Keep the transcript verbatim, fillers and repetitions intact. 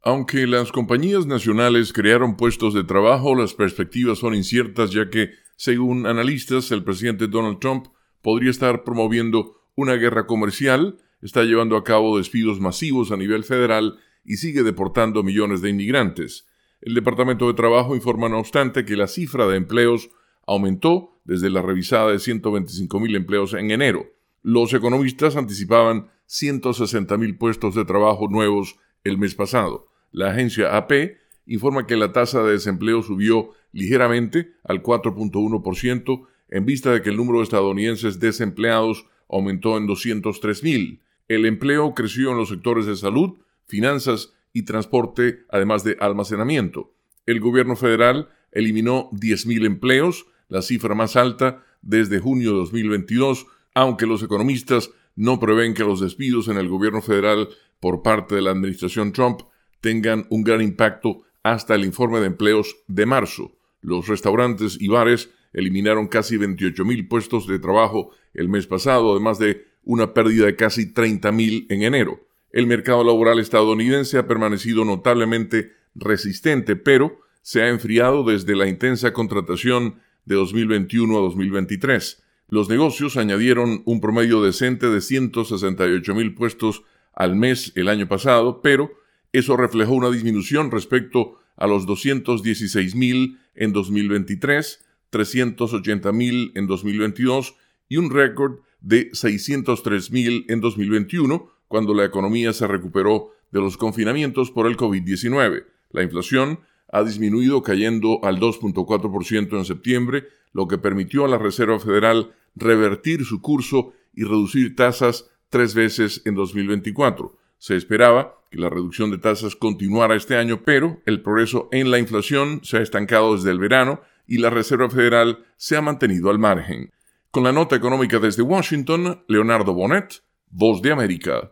Aunque las compañías nacionales crearon puestos de trabajo, las perspectivas son inciertas ya que, según analistas, el presidente Donald Trump podría estar promoviendo una guerra comercial, está llevando a cabo despidos masivos a nivel federal y sigue deportando millones de inmigrantes. El Departamento de Trabajo informa, no obstante, que la cifra de empleos aumentó desde la revisada de ciento veinticinco mil empleos en enero. Los economistas anticipaban ciento sesenta mil puestos de trabajo nuevos el mes pasado. La agencia A P informa que la tasa de desempleo subió ligeramente al cuatro punto uno por ciento en vista de que el número de estadounidenses desempleados aumentó en doscientos tres mil. El empleo creció en los sectores de salud, finanzas y transporte, además de almacenamiento. El gobierno federal eliminó diez mil empleos, la cifra más alta desde junio de dos mil veintidós, aunque los economistas no prevén que los despidos en el gobierno federal por parte de la administración Trump tengan un gran impacto hasta el informe de empleos de marzo. Los restaurantes y bares eliminaron casi veintiocho mil puestos de trabajo el mes pasado, además de una pérdida de casi treinta mil en enero. El mercado laboral estadounidense ha permanecido notablemente resistente, pero se ha enfriado desde la intensa contratación de dos mil veintiuno a dos mil veintitrés. Los negocios añadieron un promedio decente de ciento sesenta y ocho mil puestos al mes el año pasado, pero eso reflejó una disminución respecto a los doscientos dieciséis mil en dos mil veintitrés, trescientos ochenta mil en dos mil veintidós y un récord de seiscientos tres mil en dos mil veintiuno, cuando la economía se recuperó de los confinamientos por el covid diecinueve. La inflación ha disminuido, cayendo al dos punto cuatro por ciento en septiembre, lo que permitió a la Reserva Federal revertir su curso y reducir tasas tres veces en dos mil veinticuatro. Se esperaba que la reducción de tasas continuara este año, pero el progreso en la inflación se ha estancado desde el verano y la Reserva Federal se ha mantenido al margen. Con la nota económica desde Washington, Leonardo Bonet, Voz de América.